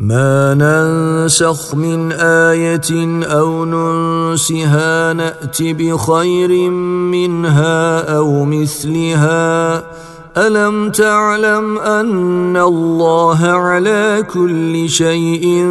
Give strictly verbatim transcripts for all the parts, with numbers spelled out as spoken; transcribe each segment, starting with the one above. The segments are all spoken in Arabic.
ما ننسخ من آية أو ننسها نأت بخير منها أو مثلها ألم تعلم أن الله على كل شيء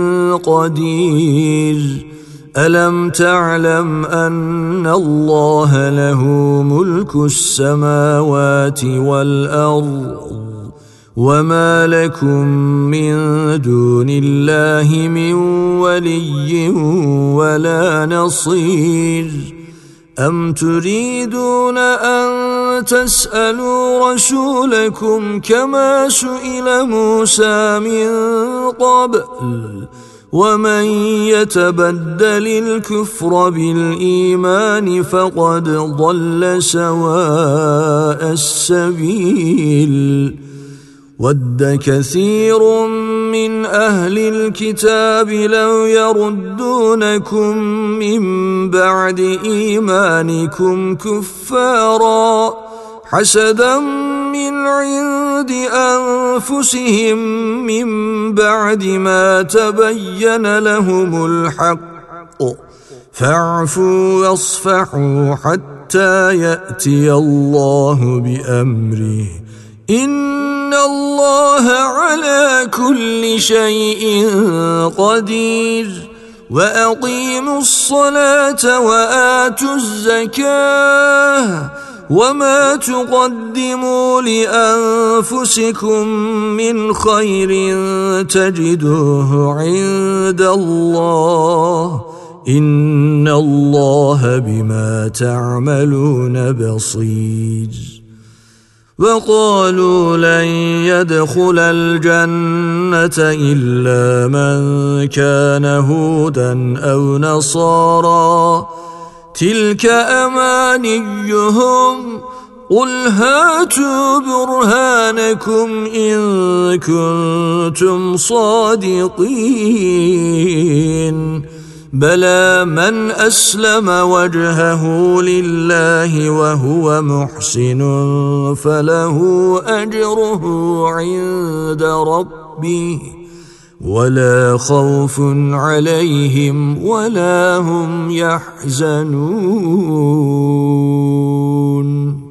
قدير ألم تعلم أن الله له ملك السماوات والأرض وما لكم من دون الله من ولي ولا نصير أم تريدون أن تسألوا رسولكم كما سئل موسى من قبل ومن يتبدل الكفر بالإيمان فقد ضل سواء السبيل ود كثير من أهل الكتاب لو يردونكم من بعد إيمانكم كفارا حسدا من عند أنفسهم من بعد ما تبين لهم الحق فاعفوا واصفحوا حتى يأتي الله بأمره إن الله على كل شيء قدير وأقيموا الصلاة وآتوا الزكاة وما تقدموا لأنفسكم من خير تجدوه عند الله إن الله بما تعملون بصير وقالوا لن يدخل الجنة إلا من كان هودا أو نصارى تلك أمانيهم قل هاتوا برهانكم إن كنتم صادقين بلى من أسلم وجهه لله وهو محسن فله أجره عند ربه ولا خوف عليهم ولا هم يحزنون